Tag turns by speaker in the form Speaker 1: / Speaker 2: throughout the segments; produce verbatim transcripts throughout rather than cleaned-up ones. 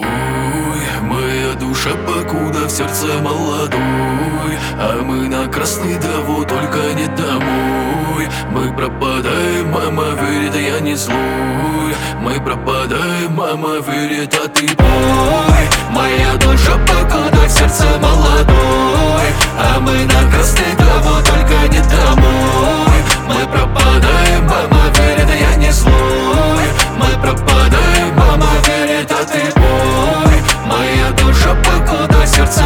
Speaker 1: Ой, моя душа покуда в сердце молодой, а мы на красный траву, только не домой. Мы пропадаем, мама верит, я не злой. Мы пропадаем, мама верит, а ты бой. Моя душа покуда в сердце молодой, а мы на красный траву, только не домой. Мы пропадаем, мама верит, я не злой. Мы пропадаем, мама верит, а ты бой. Моя душа покуда сердце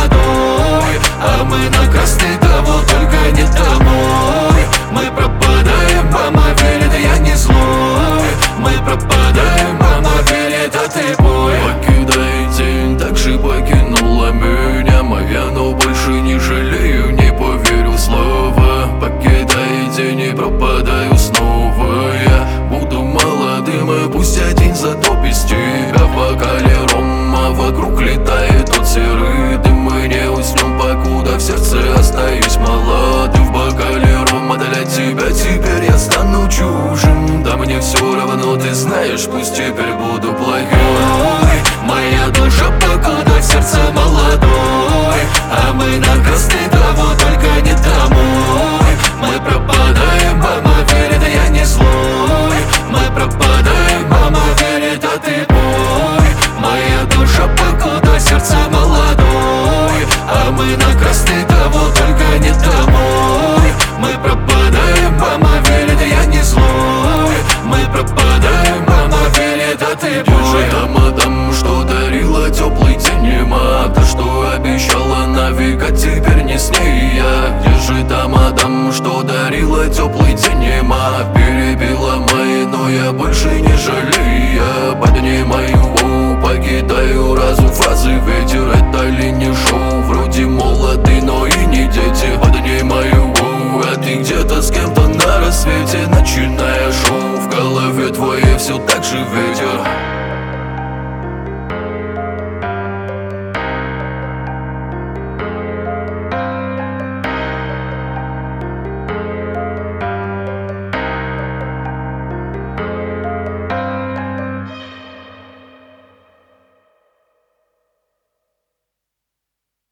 Speaker 1: молодой, а мы на красный траву, только не домой. Мы пропадаем, мама верит, я не злой. Мы пропадаем, мама верит, а ты бой. Покидай день, так же покинула меня моя, но больше не жалею, не поверю в слово. Покидай день и пропадаю снова. Я буду молодым, и пусть один затопит тебя в бокале рома. Вокруг летает тот серый дым, мы не уснем, покуда в сердце остаюсь молодым. В бокале рома для тебя теперь я стану чужим. Да мне все равно, ты знаешь, пусть теперь буду плохой. Моя душа покуда в сердце молодой, а мы на красный траву, только не домой. Мы пропадаем, мама верит, я не злой. Мы пропадаем, мама верит, а ты бой. Моя душа покуда сердце молодой, а мы на красный траву, только не домой. Мы пропадаем, мама верит, я не злой. Мы пропадаем, мама верит, а ты бой. Держи там, мадам, что дарила теплый день, нема. Та, что обещала навека, теперь не с ней я. Держи там, мадам, что дарила теплый день, нема. Перебила мои, но я больше не жалею. Поднимаю, покидаю разум, фазы ветер, это ли не шоу? Вроде молоды, но и не дети. Поднимаю, а ты где-то с кем-то на рассвете, начиная шоу. В голове твоей все так же ветер.